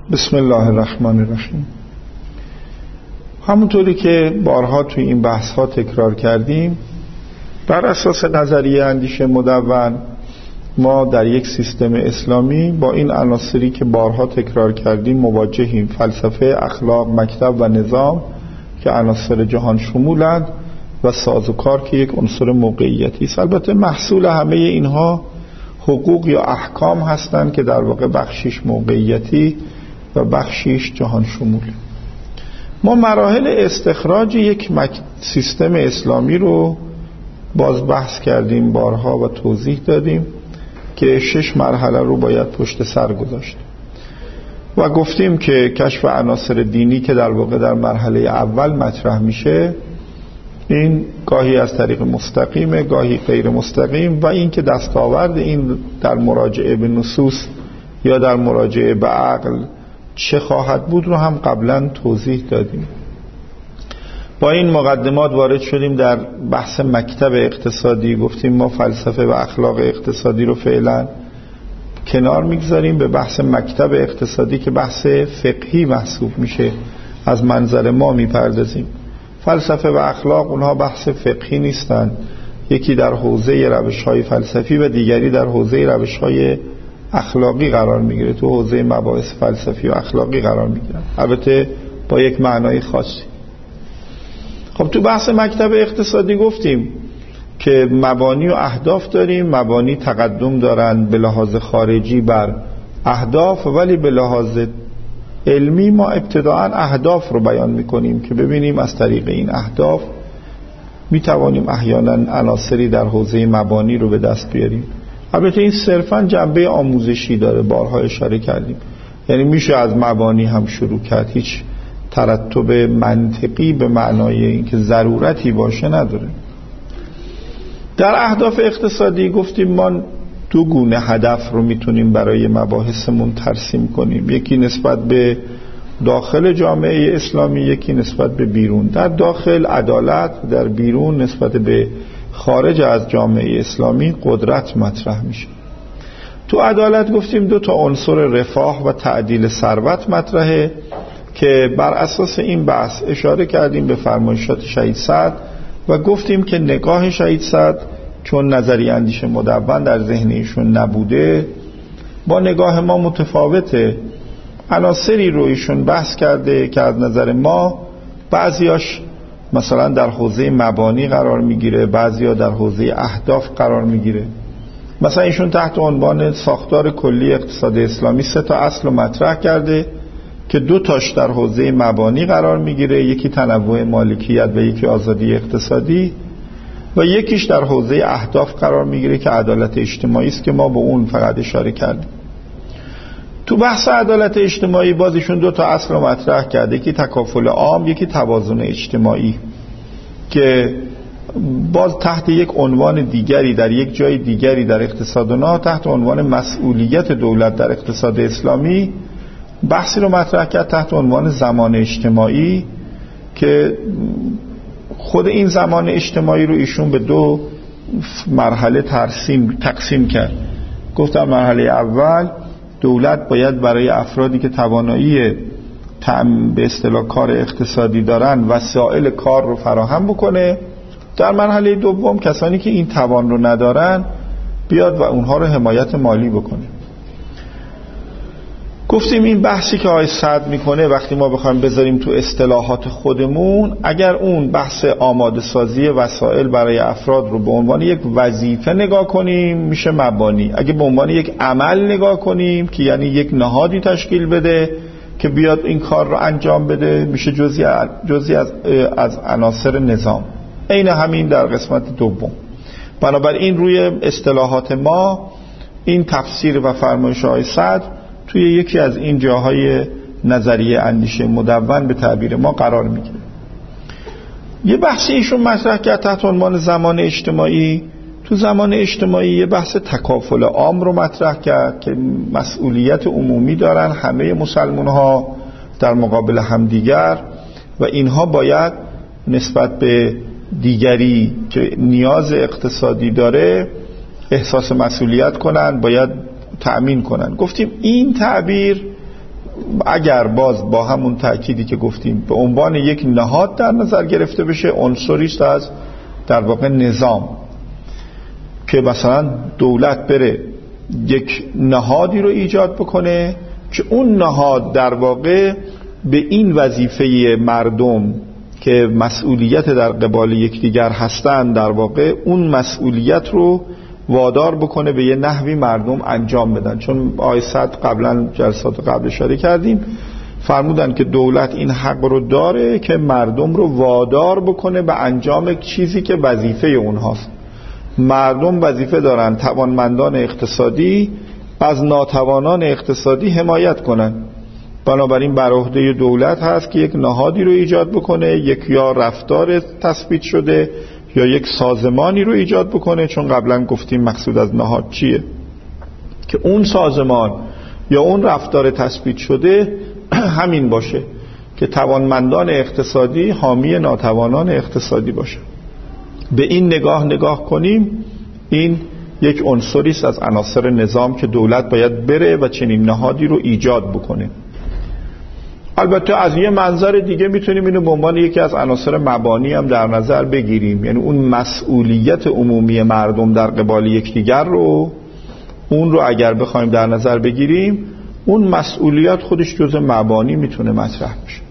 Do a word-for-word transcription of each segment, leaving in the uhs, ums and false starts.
بسم الله الرحمن الرحیم. همونطوری که بارها توی این بحث ها تکرار کردیم، بر اساس نظریه اندیشه مدون ما در یک سیستم اسلامی با این عناصری که بارها تکرار کردیم مواجهیم: فلسفه، اخلاق، مکتب و نظام که عناصر جهان شمولند و سازوکار که یک عنصر موقعیتی است. البته محصول همه اینها حقوق یا احکام هستند که در واقع بخشیش موقعیتی و بخشیش جهان شمول. ما مراحل استخراج یک مک... سیستم اسلامی رو باز بحث کردیم بارها و توضیح دادیم که شش مرحله رو باید پشت سر گذاشت و گفتیم که کشف عناصر دینی که در واقع در مرحله اول مطرح میشه، این گاهی از طریق مستقیم، گاهی غیر مستقیم، و این که دستاورد این در مراجعه به نصوص یا در مراجعه به عقل چه خواهد بود رو هم قبلا توضیح دادیم. با این مقدمات وارد شدیم در بحث مکتب اقتصادی. گفتیم ما فلسفه و اخلاق اقتصادی رو فعلا کنار میگذاریم، به بحث مکتب اقتصادی که بحث فقهی محسوب میشه از منظر ما میپردازیم. فلسفه و اخلاق اونها بحث فقهی نیستن، یکی در حوزه روش‌های فلسفی و دیگری در حوزه روش‌های اخلاقی قرار میگیره، تو حوزه مباحث فلسفی و اخلاقی قرار میگیرن، البته با یک معنای خاصی. خب تو بحث مکتب اقتصادی گفتیم که مبانی و اهداف داریم. مبانی تقدم دارن به لحاظ خارجی بر اهداف، ولی به لحاظ علمی ما ابتداعاً اهداف رو بیان میکنیم که ببینیم از طریق این اهداف میتوانیم احیانا عناصری در حوزه مبانی رو به دست بیاریم. البته این صرفاً جنبه آموزشی داره، بارها اشاره کردیم، یعنی میشه از مبانی هم شروع کرد، هیچ ترتب منطقی به معنای اینکه ضرورتی باشه نداره. در اهداف اقتصادی گفتیم ما دو گونه هدف رو میتونیم برای مباحثمون ترسیم کنیم، یکی نسبت به داخل جامعه اسلامی، یکی نسبت به بیرون. در داخل عدالت، در بیرون نسبت به خارج از جامعه اسلامی قدرت مطرح میشه. تو عدالت گفتیم دو تا عنصر رفاه و تعدیل ثروت مطرحه که بر اساس این بحث اشاره کردیم به فرمایشات شهید سعد و گفتیم که نگاه شهید سعد چون نظریه اندیشه مدون در ذهن ایشون نبوده با نگاه ما متفاوته. عناصری رو ایشون بحث کرده که از نظر ما بعضیاش مثلا در حوزه مبانی قرار میگیره، بعضیا در حوزه اهداف قرار میگیره. مثلا ایشون تحت عنوان ساختار کلی اقتصاد اسلامی سه تا اصل رو مطرح کرده که دو تاش در حوزه مبانی قرار میگیره، یکی تنوع مالکیت و یکی آزادی اقتصادی، و یکیش در حوزه اهداف قرار میگیره که عدالت اجتماعی است که ما به اون فقط اشاره کردیم. تو بحث عدالت اجتماعی بازیشون دو تا اصل رو مطرح کرده، یکی تکافل عام، یکی توازن اجتماعی، که باز تحت یک عنوان دیگری در یک جای دیگری در اقتصادنا تحت عنوان مسئولیت دولت در اقتصاد اسلامی بحثی رو مطرح کرد تحت عنوان زمان اجتماعی، که خود این زمان اجتماعی رو ایشون به دو مرحله تقسیم تقسیم کرد. گفتم مرحله اول دولت باید برای افرادی که توانایی تعم به اصطلاح کار اقتصادی دارن وسایل کار رو فراهم بکنه. در مرحله دوم کسانی که این توان رو ندارن بیاد و اونها رو حمایت مالی بکنه. گفتیم این بحثی که آقای سعد میکنه وقتی ما بخوایم بذاریم تو اصطلاحات خودمون، اگر اون بحث آماده سازی وسایل برای افراد رو به عنوان یک وظیفه نگاه کنیم میشه مبانی، اگه به عنوان یک عمل نگاه کنیم که یعنی یک نهادی تشکیل بده که بیاد این کار رو انجام بده میشه جزئی جزئی از از عناصر نظام. عین همین در قسمت دوم. بنابراین روی اصطلاحات ما این تفسیر و فرمایش آقای سعد توی یکی از این جاهای نظریه اندیشه مدون به تعبیر ما قرار میگیره. یه بحثی ایشون مطرح کرد تحت عنوان زمان اجتماعی. تو زمان اجتماعی یه بحث تکافل عام رو مطرح کرد که مسئولیت عمومی دارن همه مسلمان ها در مقابل همدیگر و اینها باید نسبت به دیگری که نیاز اقتصادی داره احساس مسئولیت کنن، باید تأمین کنن. گفتیم این تعبیر اگر باز با همون تأکیدی که گفتیم به عنوان یک نهاد در نظر گرفته بشه، عنصری است از در واقع نظام، که مثلا دولت بره یک نهادی رو ایجاد بکنه که اون نهاد در واقع به این وظیفه مردم که مسئولیت در قبال یکدیگر هستن در واقع اون مسئولیت رو وادار بکنه به یه نحوی مردم انجام بدن. چون آیه صد قبلا جلسات قبل اشاره کردیم فرمودن که دولت این حق رو داره که مردم رو وادار بکنه به انجام چیزی که وظیفه اونهاست. مردم وظیفه دارن توانمندان اقتصادی از ناتوانان اقتصادی حمایت کنن، بنابراین بر عهده دولت هست که یک نهادی رو ایجاد بکنه، یک یا رفتار تثبیت شده یا یک سازمانی رو ایجاد بکنه. چون قبلا گفتیم مقصود از نهاد چیه؟ که اون سازمان یا اون رفتار تثبیت شده همین باشه که توانمندان اقتصادی حامی ناتوانان اقتصادی باشه. به این نگاه نگاه کنیم، این یک عنصری است از عناصر نظام که دولت باید بره و چنین نهادی رو ایجاد بکنه. البته از یه منظر دیگه میتونیم اینو به عنوان یکی از عناصر مبانی هم در نظر بگیریم، یعنی اون مسئولیت عمومی مردم در قبال یکدیگر رو، اون رو اگر بخوایم در نظر بگیریم، اون مسئولیت خودش جزء مبانی میتونه مطرح بشه.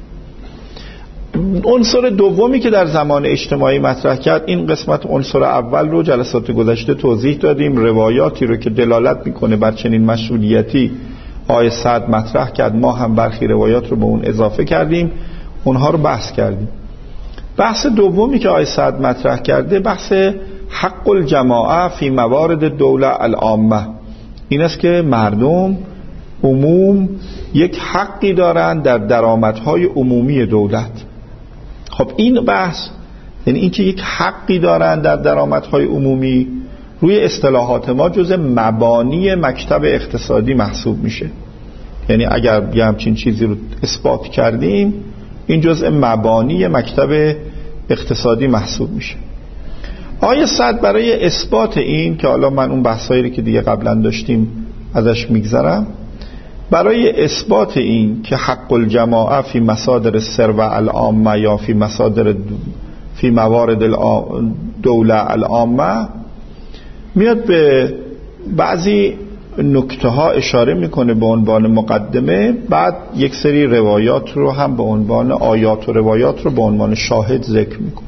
عنصر دومی که در زمان اجتماعی مطرح کرد، این قسمت عنصر اول رو جلسات گذشته توضیح دادیم، روایاتی رو که دلالت میکنه بر چنین مسئولیتی آیه صد مطرح کرد، ما هم برخی روایات رو به اون اضافه کردیم، اونها رو بحث کردیم. بحث دومی که آیه صد مطرح کرده بحث حق الجماعه فی موارد الدوله العامه، این است که مردم عموم یک حقی دارند در درآمدهای عمومی دولت. خب این بحث، یعنی این که یک حقی دارند در درآمدهای عمومی، روی اصطلاحات ما جزء مبانی مکتب اقتصادی محسوب میشه. یعنی اگر یه همچین چیزی رو اثبات کردیم، این جزء مبانی مکتب اقتصادی محسوب میشه. آیه صد برای اثبات این، که حالا من اون بحثایی رو که دیگه قبلا داشتیم ازش میگذرم، برای اثبات این که حق الجماعه فی مصادر الثروه العامه یا فی مصادر فی موارد الدوله العامه، میاد به بعضی نکته ها اشاره میکنه به عنوان مقدمه، بعد یک سری روایات رو هم به عنوان آیات و روایات رو به عنوان شاهد ذکر میکنه.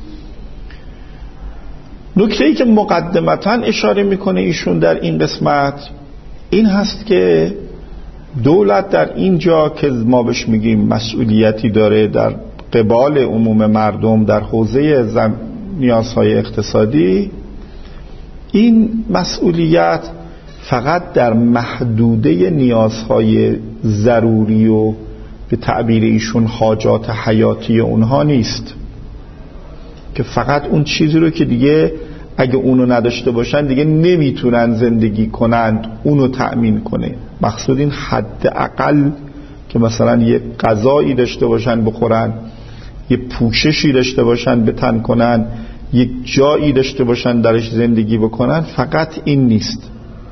نکته‌ای که مقدمتاً اشاره میکنه ایشون در این قسمت این هست که دولت در اینجا که ما بهش میگیم مسئولیتی داره در قبال عموم مردم در حوزه نیازهای اقتصادی، این مسئولیت فقط در محدوده نیازهای ضروری و به تعبیر ایشون حاجات حیاتی اونها نیست، که فقط اون چیزی رو که دیگه اگه اونو نداشته باشن دیگه نمیتونن زندگی کنند اونو تأمین کنه. مقصود این حد اقل که مثلا یه غذایی داشته باشن بخورن، یه پوششی داشته باشن بتن کنن، یک جایی داشته باشن درش زندگی بکنن، فقط این نیست،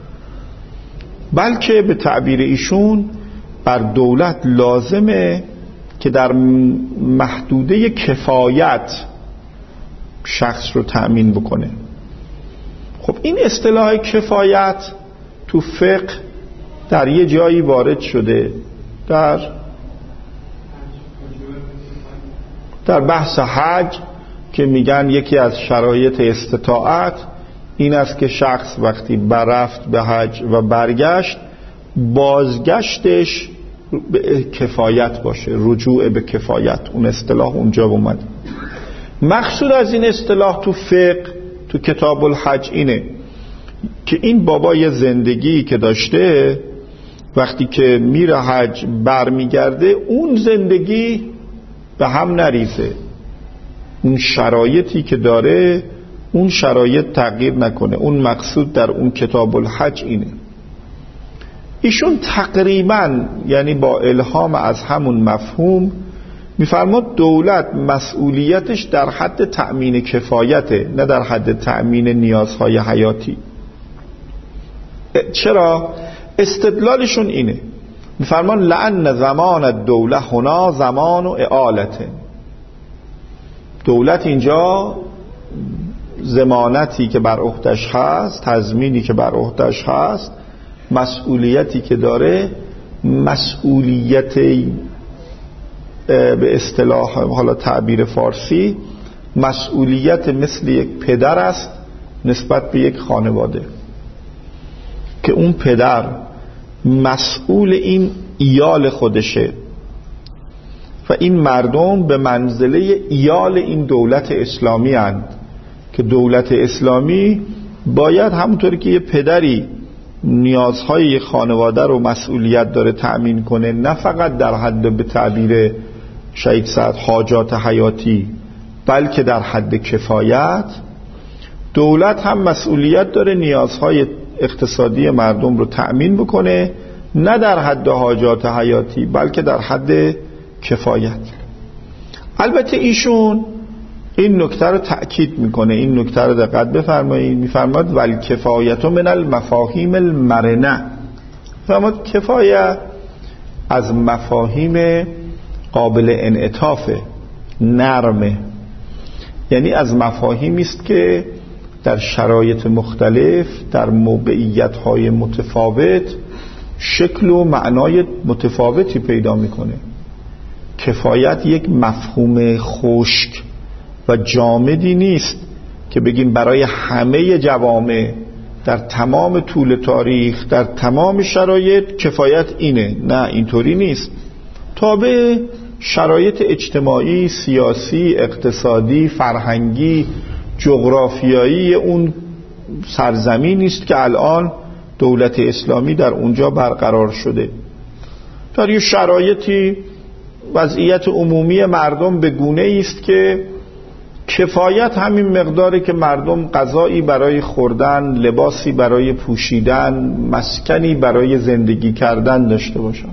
بلکه به تعبیر ایشون بر دولت لازمه که در محدوده کفایت شخص رو تأمین بکنه. خب این اصطلاح کفایت تو فقه در یه جایی وارد شده، در در بحث حج، که میگن یکی از شرایط استطاعت این است که شخص وقتی برفت به حج و برگشت، بازگشتش به کفایت باشه، رجوع به کفایت. اون اصطلاح اونجا اومد. مقصود از این اصطلاح تو فقه تو کتاب الحج اینه که این بابا یه زندگی که داشته، وقتی که میره حج برمیگرده اون زندگی به هم نریزه، اون شرایطی که داره اون شرایط تغییر نکنه. اون مقصود در اون کتاب الحج اینه. ایشون تقریبا یعنی با الهام از همون مفهوم میفرماد دولت مسئولیتش در حد تأمین کفایته، نه در حد تأمین نیازهای حیاتی. چرا؟ استدلالشون اینه میفرمان لأن زمان الدوله هنا زمان و اعالته، دولت اینجا ضمانتی که بر عهده‌اش هست، تضمینی که بر عهده‌اش هست، مسئولیتی که داره، مسئولیت به اصطلاح حالا تعبیر فارسی مسئولیت مثل یک پدر است نسبت به یک خانواده، که اون پدر مسئول این ایال خودشه و این مردم به منزله ایال این دولت اسلامی هستند که دولت اسلامی باید همونطوری که یه پدری نیازهای یک خانواده رو مسئولیت داره تأمین کنه، نه فقط در حد به تعبیر شهید سعد حاجات حیاتی بلکه در حد کفایت، دولت هم مسئولیت داره نیازهای اقتصادی مردم رو تأمین بکنه، نه در حد حاجات حیاتی بلکه در حد کفایت. البته ایشون این نکته رو تأکید میکنه، این نکته رو دقت بفرمایید، میفرماد ول کفایت من المفاهیم المرنه، میفرماد کفایت از مفاهیم قابل انعطافه، نرمه، یعنی از مفاهیمی است که در شرایط مختلف در موقعیت‌های متفاوت شکل و معنای متفاوتی پیدا میکنه. کفایت یک مفهوم خشک و جامدی نیست که بگیم برای همه جوامع در تمام طول تاریخ در تمام شرایط کفایت اینه، نه اینطوری نیست، تابع شرایط اجتماعی، سیاسی، اقتصادی، فرهنگی، جغرافیایی اون سرزمینی است که الان دولت اسلامی در اونجا برقرار شده. در یه شرایطی وضعیت عمومی مردم به گونه‌ای است که کفایت همین مقداره که مردم غذایی برای خوردن، لباسی برای پوشیدن، مسکنی برای زندگی کردن داشته باشن،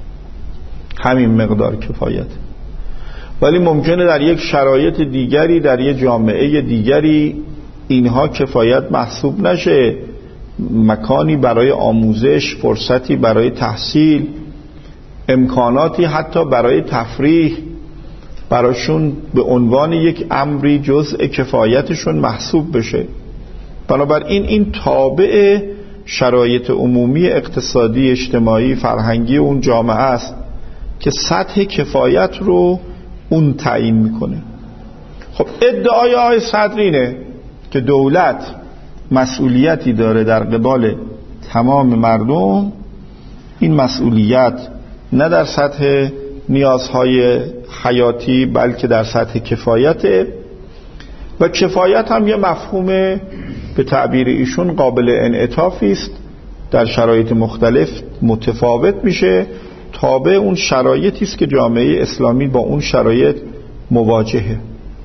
همین مقدار کفایت. ولی ممکنه در یک شرایط دیگری در یک جامعه دیگری اینها کفایت محسوب نشه، مکانی برای آموزش، فرصتی برای تحصیل، امکاناتی حتی برای تفریح براشون به عنوان یک امری جزء کفایتشون محسوب بشه. بنابراین این تابع شرایط عمومی اقتصادی، اجتماعی، فرهنگی اون جامعه است که سطح کفایت رو اون تعیین میکنه. خب ادعای آقای صدر اینه که دولت مسئولیتی داره در قبال تمام مردم، این مسئولیت نه در سطح نیازهای حیاتی بلکه در سطح کفایته، و کفایت هم یه مفهوم به تعبیر ایشون قابل انعطافی است، در شرایط مختلف متفاوت میشه، تابع اون شرایطی است که جامعه اسلامی با اون شرایط مواجهه.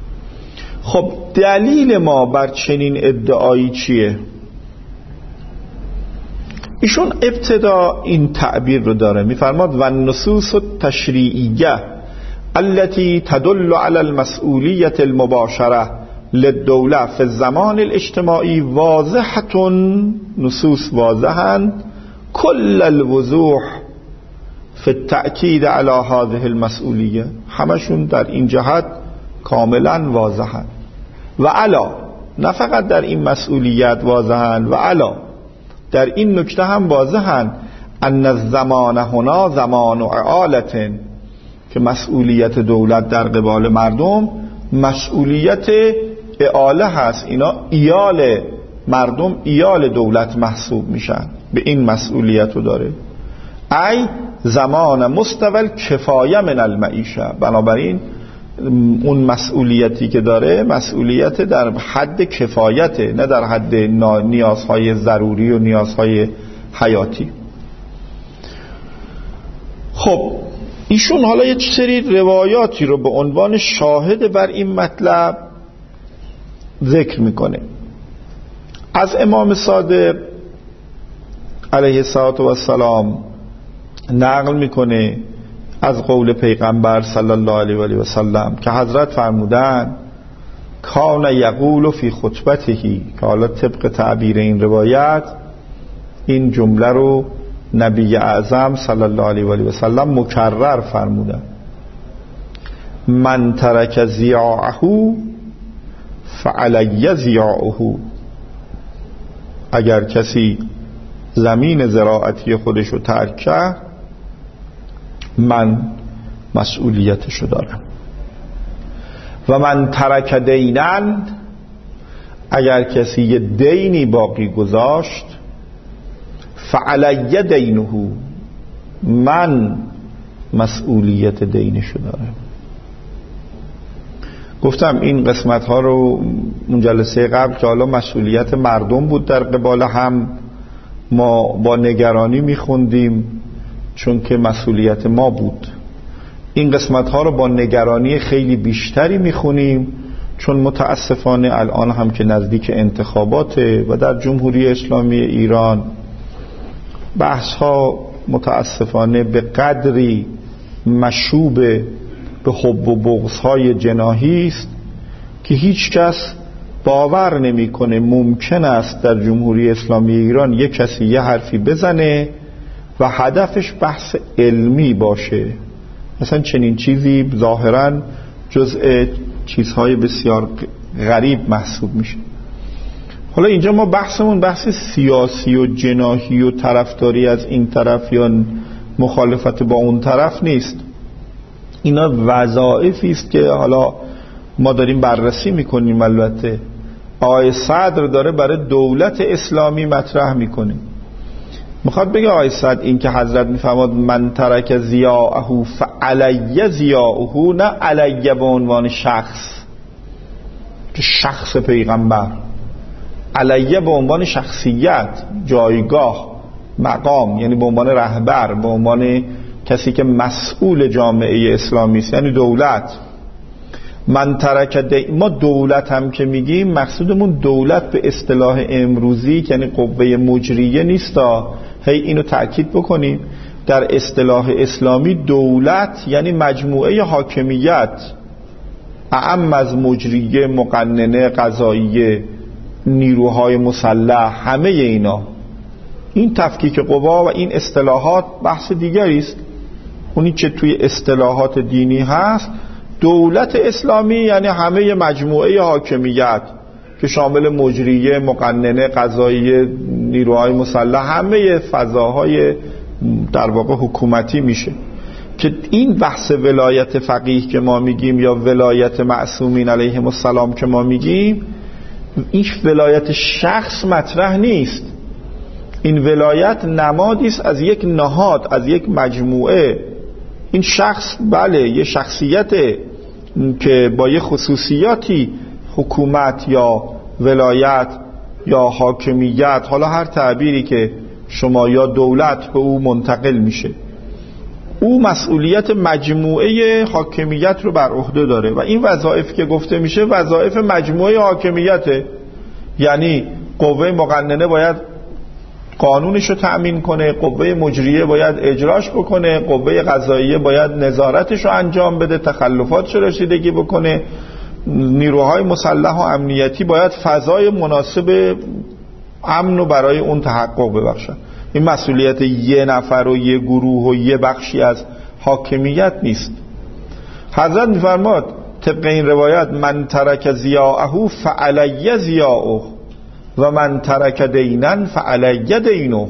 خب دلیل ما بر چنین ادعایی چیه؟ ایشون ابتدا این تعبیر رو داره، میفرماد و النصوص التشریعیه التي تدل على المسئولیت المباشره للدوله في الزمان الاجتماعی واضحة، نصوص واضحند كل الوضوح في التأكید على هذه المسئولیه، همشون در این جهت کاملا واضحند. و علا، نه فقط در این مسئولیت واضحند، و علا در این نکته هم واضحند ان الزمان هنا زمان اعالة، که مسئولیت دولت در قبال مردم مسئولیت اعاله هست، اینا ایال مردم ایال دولت محسوب میشن، به این مسئولیت رو داره. ای زمان مستول کفایه من المعیشه، بنابراین اون مسئولیتی که داره مسئولیت در حد کفایته، نه در حد نیازهای ضروری و نیازهای حیاتی. خب ایشون حالا یه سری روایاتی رو به عنوان شاهد بر این مطلب ذکر میکنه. از امام صادق علیه السلام نقل میکنه از قول پیغمبر صلی الله علیه و آله و سلم که حضرت فرمودن کان یقول فی خطبته، که حالا طبق تعبیر این روایت این جمله رو نبی اعظم صلی الله علیه و آله و سلم مکرر فرمودن من ترک ضیاعه فعلی ضیاعه، اگر کسی زمین زراعتی خودشو ترک کرد من مسئولیتشو دارم. و من ترک دینن، اگر کسی یه دینی باقی گذاشت فعلی دینه، من مسئولیت دینشو دارم. گفتم این قسمت ها رو اون جلسه قبل که حالا مسئولیت مردم بود در قبال هم، ما با نگرانی میخوندیم چون که مسئولیت ما بود. این قسمت ها رو با نگرانی خیلی بیشتری میخونیم چون متاسفانه الان هم که نزدیک انتخاباته و در جمهوری اسلامی ایران بحث ها متاسفانه به قدری مشوب به حب و بغض های جناحی است که هیچ کس باور نمیکنه ممکن است در جمهوری اسلامی ایران یک کسی یه حرفی بزنه و هدفش بحث علمی باشه. مثلا چنین چیزی ظاهراً جزء چیزهای بسیار غریب محسوب میشه. حالا اینجا ما بحثمون بحث سیاسی و جناحی و طرفداری از این طرف یا مخالفت با اون طرف نیست. اینا وظایفی است که حالا ما داریم بررسی میکنیم. البته آقای صدر داره برای دولت اسلامی مطرح میکنه. میخواد بگه آقای صدر این که حضرت میفرماد من ترک ضیاعه فعلی ضیاعه، نه علیه به عنوان شخص، شخص پیغمبر، علیه به عنوان شخصیت، جایگاه، مقام، یعنی به عنوان رهبر، به عنوان کسی که مسئول جامعه اسلامی است، یعنی دولت. من ترک دی... ما دولت هم که میگیم مقصودمون دولت به اصطلاح امروزی یعنی قوه مجریه نیستا. هی اینو تأکید بکنیم، در اصطلاح اسلامی دولت یعنی مجموعه حاکمیت، اعم از مجریه، مقننه، قضاییه، نیروهای مسلح، همه اینا. این تفکیک قوا و این اصطلاحات بحث دیگری است. اونی که توی اصطلاحات دینی هست، دولت اسلامی یعنی همه مجموعه حاکمیت که شامل مجریه، مقننه، قضاییه، نیروهای مسلح، همه فضاهای در واقع حکومتی میشه. که این بحث ولایت فقیه که ما میگیم یا ولایت معصومین علیهم السلام که ما میگیم، این ولایت شخص مطرح نیست. این ولایت نمادی است از یک نهاد، از یک مجموعه. این شخص بله یه شخصیته که با یه خصوصیاتی حکومت یا ولایت یا حاکمیت، حالا هر تعبیری که شما، یا دولت به او منتقل میشه. او مسئولیت مجموعه حاکمیت رو بر عهده داره و این وظایف که گفته میشه وظایف مجموعه حاکمیته. یعنی قوه مقننه باید قانونش رو تأمین کنه، قوه مجریه باید اجراش بکنه، قوه قضاییه باید نظارتش رو انجام بده، تخلفاتش رو رسیدگی بکنه، نیروهای مسلح و امنیتی باید فضای مناسب امن رو برای اون تحقق ببخشن. این مسئولیت یه نفر و یه گروه و یه بخشی از حاکمیت نیست. حضرت میفرماد طبق این روایت من ترک ضیاعه فعلی ضیاعه و من ترک دینن فعلی دینه،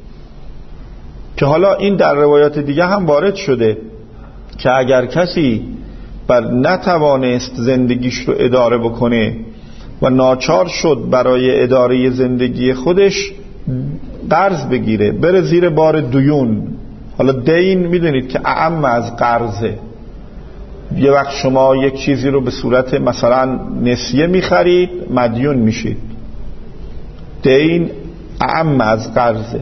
که حالا این در روایات دیگه هم وارد شده که اگر کسی بر نتوانست زندگیش رو اداره بکنه و ناچار شد برای اداره زندگی خودش قرض بگیره، بره زیر بار دیون. حالا دین میدونید که اعم از قرضه. یه وقت شما یک چیزی رو به صورت مثلا نسیه میخرید، مدیون میشید. دین اعم از قرضه.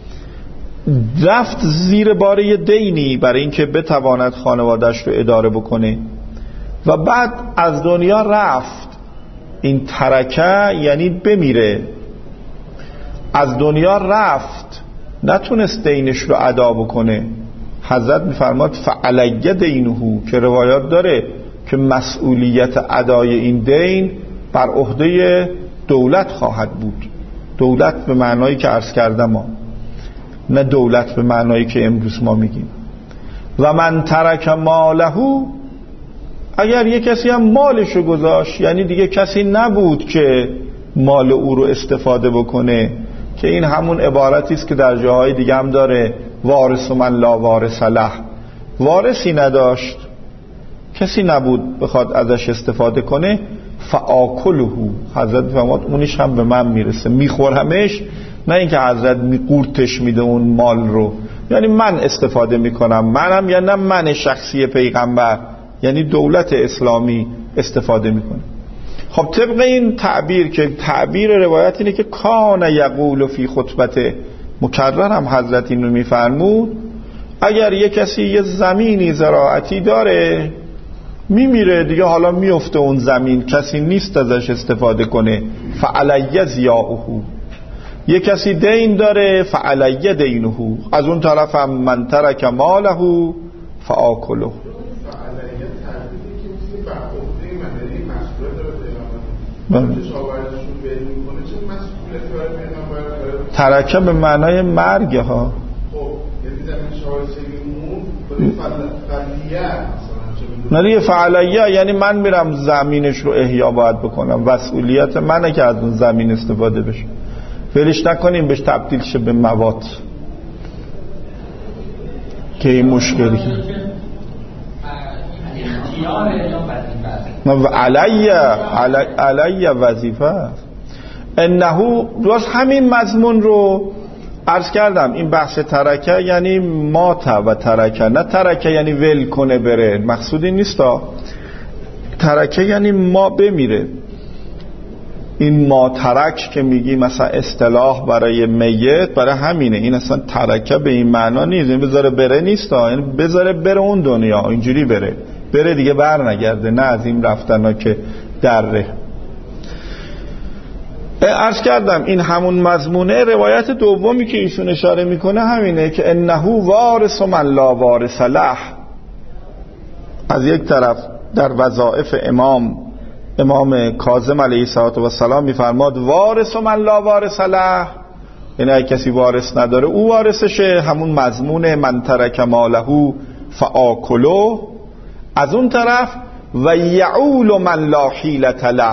رفت زیر بار یه دینی برای اینکه بتواند خانواده‌اش رو اداره بکنه و بعد از دنیا رفت. این ترکه یعنی بمیره. از دنیا رفت، نتونست دینش رو ادا بکنه. حضرت میفرماد فعلی دینه، که روایات داره که مسئولیت ادای این دین بر عهده دولت خواهد بود. دولت به معنایی که عرض کردم ها. نه دولت به معنایی که امروز ما میگیم. و من ترک مالهو، اگر یک کسی هم مالشو گذاشت، یعنی دیگه کسی نبود که مال او رو استفاده بکنه، که این همون عبارتی است که در جاهای دیگه هم داره، وارث من لا وارث له، وارثی نداشت، کسی نبود بخواد ازش استفاده کنه، فآکله، حضرت فرمود اونش هم به من میرسه، میخورمش، نه اینکه حضرت میقورتش میده اون مال رو، یعنی من استفاده میکنم، منم یا نه من شخصی پیغمبر، یعنی دولت اسلامی استفاده میکنه. خب طبق این تعبیر که تعبیر روایت اینه که کان یقول فی خطبته، مکرر هم حضرت این رو میفرمود، اگر یک کسی یه زمینی زراعتی داره میمیره دیگه، حالا میفته اون زمین، کسی نیست ازش استفاده کنه، فعلی ضیاعه، یک کسی دین داره، فعلی دینه، از اون طرف هم من ترک ماله فآکله. ترکه به معنای مرگ ها. نه دیگه فعلیه یعنی من میرم زمینش رو احیا باید بکنم، مسئولیت منه که از اون زمین استفاده بشه، ولش نکنیم بهش تبدیل شه به مواد که این مشکلی علیه علیه وظیفه. انه درست همین مضمون رو عرض کردم، این بحث ترکه یعنی مات و ترکه، نه ترکه یعنی ول کنه بره، مقصودی نیست. ترکه یعنی ما بمیره. این ما ترک که میگی مثلا اصطلاح برای میت، برای همینه، این اصلا ترکه به این معنا نیست، این بذاره بره نیست، یعنی بذاره بره اون دنیا، اینجوری بره بره دیگه بر نگرده، نه از این رفتن ها که دره. عرض کردم این همون مضمونه. روایت دومی که ایشون اشاره میکنه همینه که انه وارث من لا وارث له. از یک طرف در وظایف امام امام کاظم علیه السلام میفرماد وارث من لا وارث له، یعنی اگه کسی وارث نداره او وارثشه، همون مضمون من ترک ماله فآکله. از اون طرف و یعول من لا حیلة له.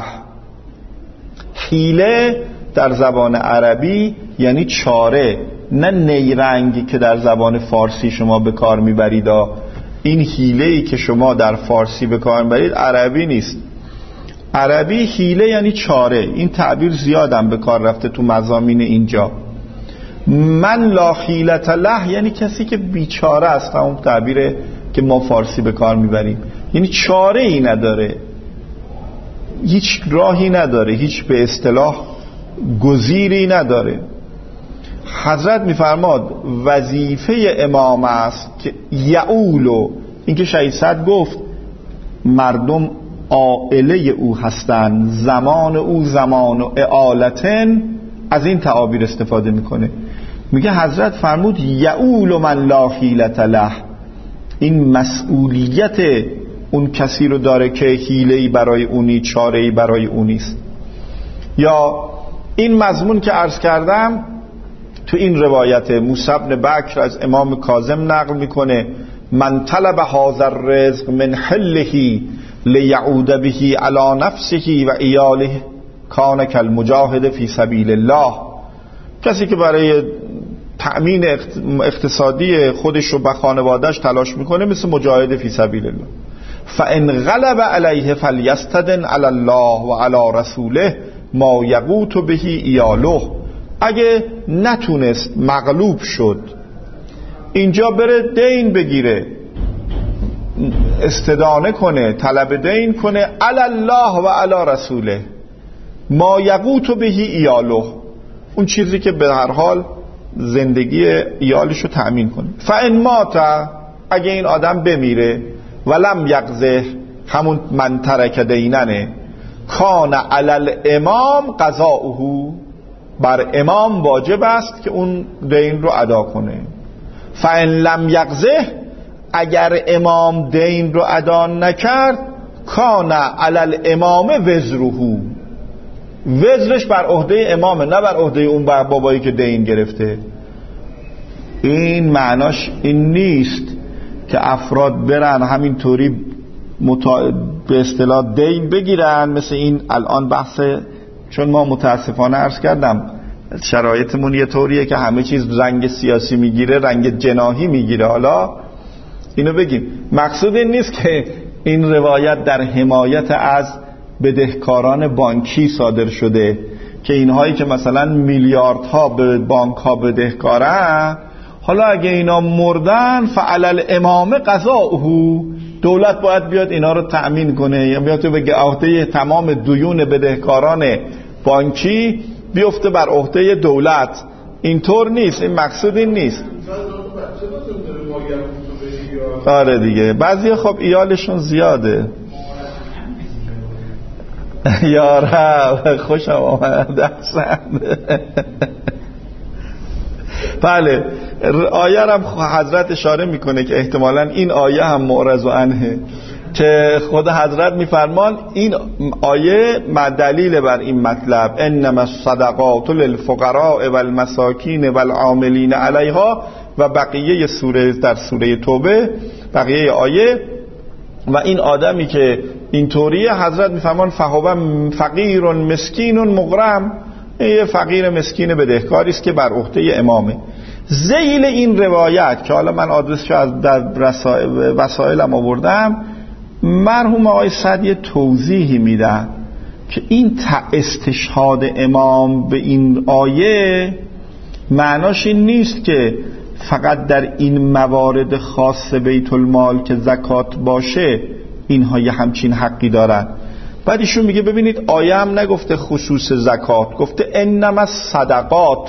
حیله در زبان عربی یعنی چاره، نه نیرنگی که در زبان فارسی شما به کار میبرید. این حیله‌ای که شما در فارسی به کار میبرید عربی نیست. عربی حیله یعنی چاره، این تعبیر زیادم به کار رفته تو مضامین اینجا. من لا حیلة له یعنی کسی که بیچاره است، همون تعبیره که ما فارسی به کار میبریم، یعنی چاره ای نداره، هیچ راهی نداره، هیچ به اصطلاح گزیری نداره. حضرت میفرماد وظیفه امام است که یعولو، این که شهید صدر گفت مردم عائله او هستند، زمان او زمان و اعالتن، از این تعابیر استفاده میکنه. میگه حضرت فرمود یعول من لا حیلة له، این مسئولیت اون کسی رو داره که حیله‌ای برای اونی، چاره‌ای برای اونیست. یا این مضمون که عرض کردم تو این روایت موسی بن بکر از امام کاظم نقل میکنه من طلب هذا الرزق من حله لیعود به علی نفسه و عیاله کان کالمجاهد فی سبیل الله. کسی که برای تأمین اقتصادی خودش و به خانوادهش تلاش میکنه مثل مجاهد فی سبیل الله. فان غلب علیه فلیستدن علی الله و علی رسوله ما یقوت به عیاله. اگه نتونست، مغلوب شد، اینجا بره دین بگیره، استدانه کنه، طلب دین کنه، علی الله و علی رسوله ما یقوت به عیاله، اون چیزی که به هر حال زندگی ایالشو تأمین کنه. فان مات، اگه این آدم بمیره، ولم یقضه، همون من ترک دیننه، کان علی الامام قضاؤه، بر امام واجب است که اون دین رو ادا کنه. فان لم یقضه، اگر امام دین رو ادا نکرد، کان علی الامام وزره، وزرش بر عهده امامه، نه بر عهده اون بابایی که دین گرفته. این معناش این نیست که افراد برن همینطوری متا... به اصطلاح دین بگیرن، مثل این الان بحث، چون ما متاسفانه عرض کردم شرایطمون یه طوریه که همه چیز رنگ سیاسی میگیره، رنگ جناحی میگیره. حالا اینو بگیم مقصود این نیست که این روایت در حمایت از بدهکاران بانکی صادر شده که اینهایی که مثلا میلیاردها به بانک ها بدهکارن، حالا اگه اینا مردن فعلی الامام قضاؤه، دولت باید بیاد اینا رو تأمین کنه، یا بیاد بگه عهده تمام دیون بدهکاران بانکی بیفته بر عهده دولت. اینطور نیست، این مقصود این نیست. آره دیگه، بعضی خب ایالشون زیاده. یارب خوشم آمد احسن. بله، آیه هم حضرت اشاره میکنه که احتمالاً این آیه هم معرض عنه، که خود حضرت میفرمان این آیه دلیل بر این مطلب، انما الصدقات للفقراء والمساکین والعاملین علیها، و بقیه سوره در سوره توبه بقیه آیه. و این آدمی که اینطوریه حضرت میفرمان فهو فقیر مسکین مغرم، یه فقیر مسکین بدهکاری است که بر عهده امامه. ذیل این روایت که حالا من آدرسش از در وسایلم آوردم، مرحوم آقای سعدی توضیحی میدن که این استشهاد امام به این آیه معناش این نیست که فقط در این موارد خاص بیت المال که زکات باشه اینها یه همچین حقی دارن. بعد ایشون میگه ببینید آیه هم نگفته خصوص زکات، گفته انما صدقات،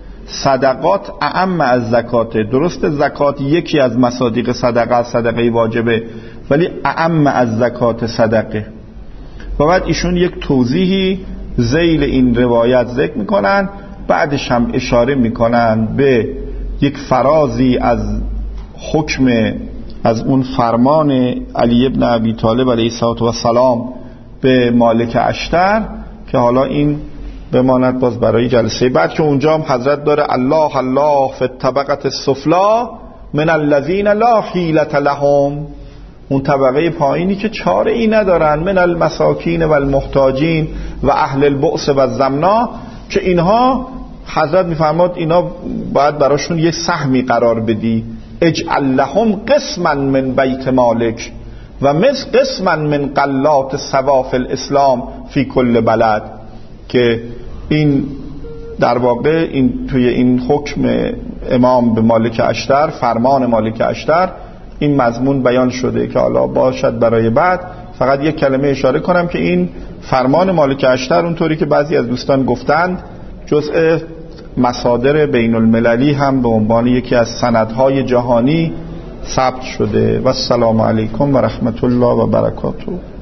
صدقات اعم از زکاته. درسته زکات یکی از مصادیق صدقه، صدقه واجبه، ولی اعم از زکات صدقه. و بعد ایشون یک توضیحی ذیل این روایت ذکر میکنن، بعدش هم اشاره میکنن به یک فرازی از حکم، از اون فرمان علی ابن ابی طالب علیه السلام به مالک اشتر، که حالا این بماند باز برای جلسه بعد، که اونجا هم حضرت داره الله الله فی الطبقه السفلا من الذین لا حیلة لهم، اون طبقه پایینی که چاره ای ندارن، من المساکین و المحتاجین و اهل البؤس و الزمنا، که اینها حضرت میفرماد اینا باید براشون یه سهمی قرار بدی، اجعل لهم قسما من بیت مالک و مثل قسما من قلات سواف الاسلام فی کل بلد. که این در واقع این توی این حکم امام به مالک اشتر، فرمان مالک اشتر، این مضمون بیان شده که حالا باشد برای بعد. فقط یک کلمه اشاره کنم که این فرمان مالک اشتر اونطوری که بعضی از دوستان گفتند جزء مصادر بین المللی هم به عنوان یکی از سندهای جهانی ثبت شده. و السلام علیکم و رحمت الله و برکاته.